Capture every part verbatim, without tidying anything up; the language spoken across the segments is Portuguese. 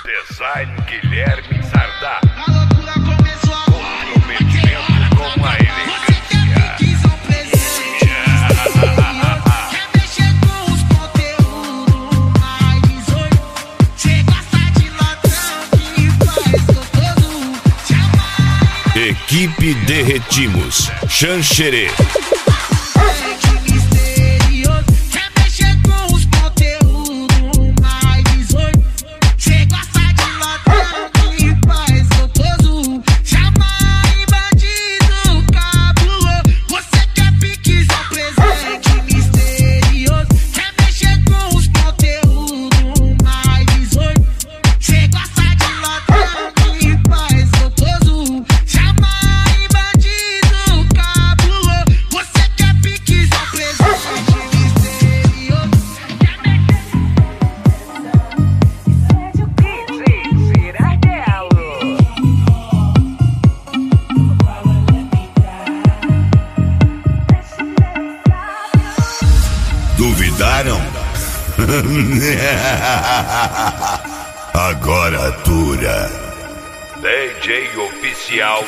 Design Guilherme Sardá. A loucura começou a comprometimento com a elegância. Quer mexer com os conteúdos mais hoje? Cê gosta de latão que faz gostoso. Equipe Derretimos, Xanxerê. Duvidaram? Agora atura. D J oficial.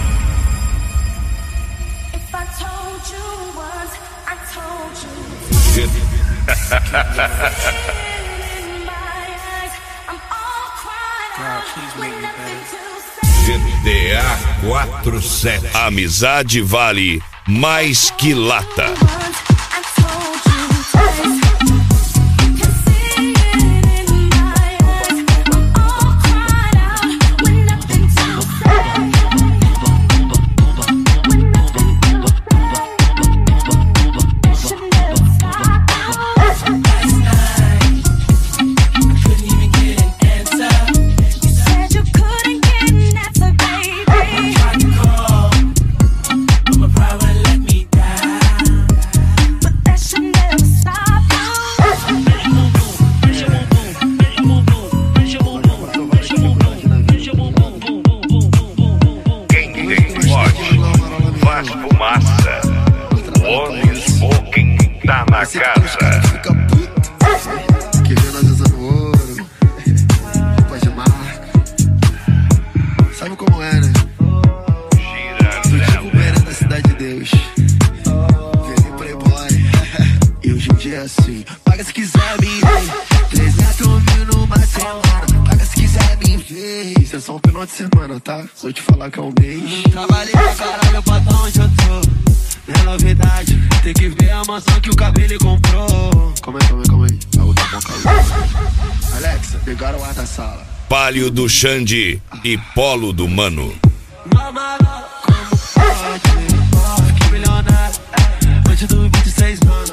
G T A quatro sete. Amizade vale mais que lata. Faz fumaça. O homem smoking tá na casa. Fica puto que vê nós usando ouro, roupa de marca. Sabe como é, né? Do tipo beira da cidade de Deus. Vem playboy. E hoje em dia é assim. Paga se quiser me ver. trezentos mil numa semana. Paga se quiser me ver. Isso é só um final de semana, tá? Só te falar que é um mês. Trabalhei pra caralho pra tá onde eu tô. É novidade, tem que ver a mansão que o cabelo comprou. Calma aí, calma aí, calma aí. A outra boca aí. Alexa, pegaram o ar da sala. Palio do Xande e Polo do Mano. Mama, como pode? Fiquei milionário antes do vinte e seis anos.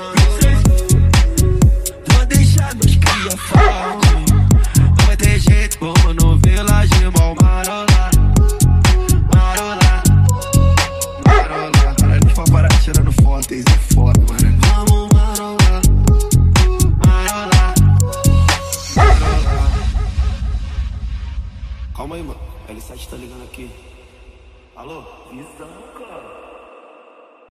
Vou deixar meus cria falar. Não vai ter jeito, como novela de mal marola. Marola, marola. Para de parar tirando foto, isso é foda, mano. Vamos marola, marola, marola. Calma aí, mano. L sete tá ligando aqui. Alô? Visão, cara.